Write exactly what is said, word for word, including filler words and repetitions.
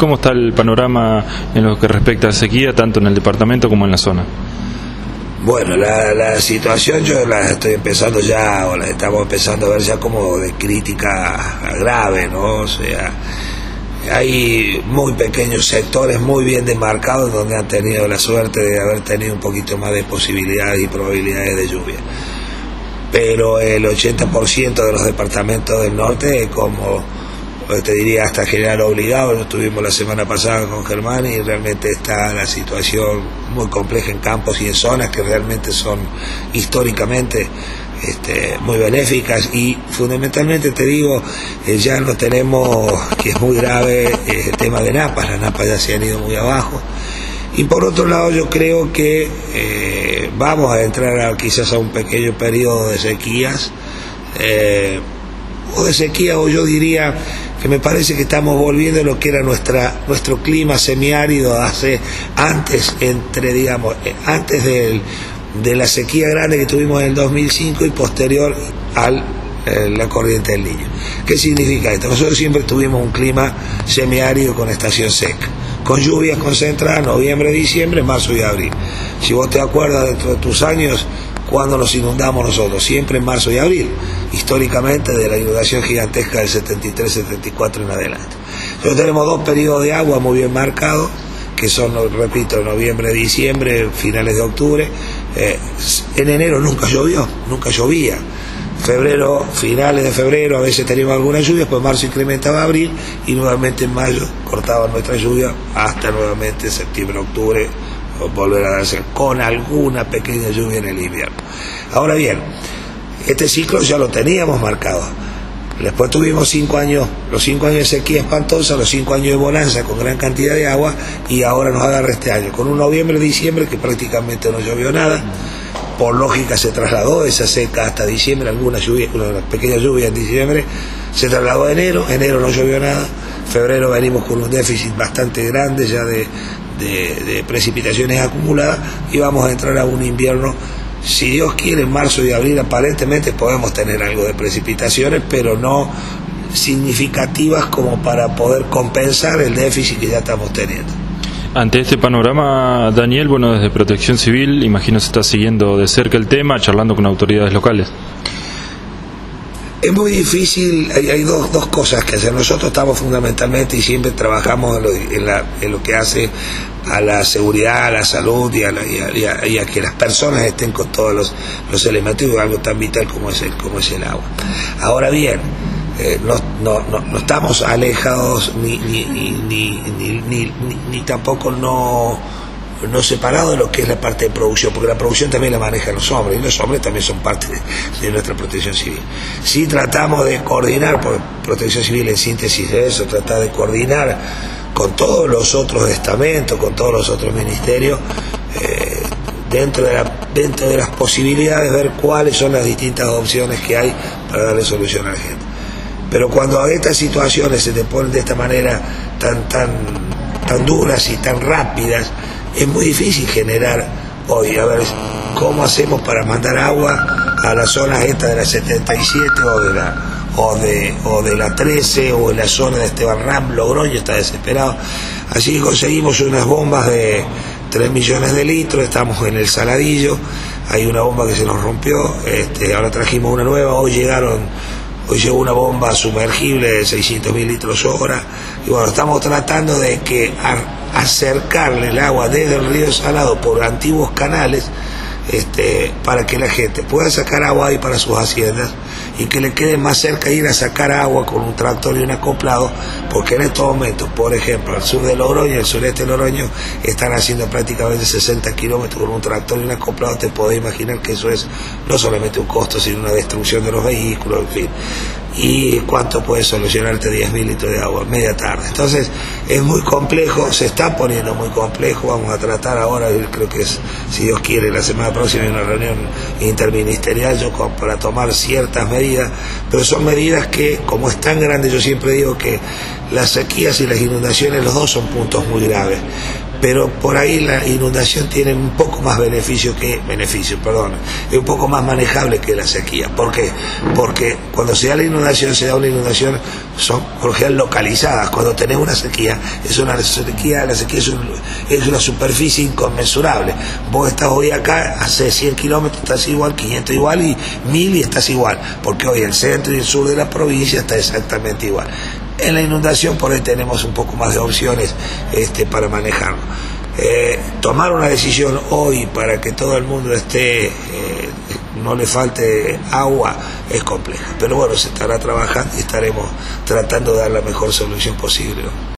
¿cómo está el panorama en lo que respecta a sequía, tanto en el departamento como en la zona? Bueno, la, la situación yo la estoy empezando ya, o la estamos empezando a ver ya como de crítica grave, ¿no? O sea, hay muy pequeños sectores muy bien demarcados donde han tenido la suerte de haber tenido un poquito más de posibilidades y probabilidades de lluvia. Pero el ochenta por ciento de los departamentos del norte, como te diría hasta General Obligado, lo estuvimos la semana pasada con Germán, y realmente está la situación muy compleja en campos y en zonas que realmente son históricamente este, muy benéficas, y fundamentalmente te digo, eh, ya no tenemos, que es muy grave, eh, el tema de napas, las napas ya se han ido muy abajo. Y por otro lado yo creo que eh, vamos a entrar a, quizás a un pequeño periodo de sequías, eh, o de sequía, o yo diría que me parece que estamos volviendo a lo que era nuestra nuestro clima semiárido hace antes entre digamos antes del, de la sequía grande que tuvimos en el dos mil cinco y posterior a eh, la corriente del Niño. ¿Qué significa esto? Nosotros siempre tuvimos un clima semiárido con estación seca, con lluvias concentradas noviembre, diciembre, marzo y abril. Si vos te acuerdas dentro de tus años, cuando nos inundamos nosotros, siempre en marzo y abril, históricamente de la inundación gigantesca del setenta y tres setenta y cuatro en adelante. Nosotros tenemos dos periodos de agua muy bien marcados, que son, repito, noviembre, diciembre, finales de octubre. Eh, en enero nunca llovió, nunca llovía. Febrero, finales de febrero, a veces teníamos alguna lluvia, después marzo incrementaba abril, y nuevamente en mayo cortaba nuestra lluvia hasta nuevamente septiembre, octubre, volver a darse con alguna pequeña lluvia en el invierno. Ahora bien, este ciclo ya lo teníamos marcado. Después tuvimos cinco años, los cinco años de sequía espantosa, los cinco años de bonanza con gran cantidad de agua, y ahora nos agarra este año con un noviembre, diciembre que prácticamente no llovió nada. Por lógica se trasladó esa seca hasta diciembre, alguna lluvia, una pequeña lluvia en diciembre, se trasladó a enero, enero no llovió nada, febrero venimos con un déficit bastante grande ya de De, de precipitaciones acumuladas, y vamos a entrar a un invierno, si Dios quiere, en marzo y abril aparentemente podemos tener algo de precipitaciones, pero no significativas como para poder compensar el déficit que ya estamos teniendo. Ante este panorama, Daniel, bueno, desde Protección Civil, imagino se está siguiendo de cerca el tema, charlando con autoridades locales. Es muy difícil, hay, hay dos, dos cosas que hacer. Nosotros estamos fundamentalmente y siempre trabajamos en lo, en la, en lo que hace a la seguridad, a la salud y a, la, y a, y a, y a que las personas estén con todos los, los elementos, de algo tan vital como es el, como es el agua. Ahora bien, eh, no, no, no, no estamos alejados ni, ni, ni, ni, ni, ni, ni, ni tampoco no... no separado de lo que es la parte de producción, porque la producción también la manejan los hombres, y los hombres también son parte de, de nuestra protección civil. Sí tratamos de coordinar, por Protección Civil en síntesis de eso, tratar de coordinar con todos los otros estamentos, con todos los otros ministerios, eh, dentro, de la, dentro de las posibilidades, ver cuáles son las distintas opciones que hay para darle solución a la gente. Pero cuando a estas situaciones se te ponen de esta manera tan, tan, tan duras y tan rápidas, es muy difícil generar hoy, a ver, ¿cómo hacemos para mandar agua a las zonas estas de la setenta y siete o de la o de o de la trece o en la zona de Esteban Ram? Logroño está desesperado. Así que conseguimos unas bombas de tres millones de litros, estamos en el Saladillo, hay una bomba que se nos rompió, este, ahora trajimos una nueva, hoy llegaron Hoy llegó una bomba sumergible de seiscientos mil litros hora, y bueno, estamos tratando de que a, acercarle el agua desde el río Salado por antiguos canales, este, para que la gente pueda sacar agua ahí para sus haciendas, y que le quede más cerca ir a sacar agua con un tractor y un acoplado, porque en estos momentos, por ejemplo, al sur de Logroño, el sureste de Logroño, están haciendo prácticamente sesenta kilómetros con un tractor y un acoplado. Te podés imaginar que eso es no solamente un costo, sino una destrucción de los vehículos, en fin. ¿Y cuánto puede solucionarte diez mil litros de agua? Media tarde. Entonces es muy complejo, se está poniendo muy complejo. Vamos a tratar ahora, creo que es, si Dios quiere, la semana próxima hay una reunión interministerial yo, para tomar ciertas medidas, pero son medidas que, como es tan grande, yo siempre digo que las sequías y las inundaciones, los dos son puntos muy graves, pero por ahí la inundación tiene un poco más beneficio que, beneficio, perdón, es un poco más manejable que la sequía. ¿Por qué? Porque cuando se da la inundación, se da una inundación, son por lo general localizadas. Cuando tenés una sequía, es una sequía, la sequía es, un, es una superficie inconmensurable. Vos estás hoy acá, hace cien kilómetros estás igual, quinientos igual y mil y estás igual, porque hoy el centro y el sur de la provincia está exactamente igual. En la inundación por ahí tenemos un poco más de opciones este, para manejarlo. Eh, tomar una decisión hoy para que todo el mundo esté, eh, no le falte agua, es compleja. Pero bueno, se estará trabajando y estaremos tratando de dar la mejor solución posible, ¿no?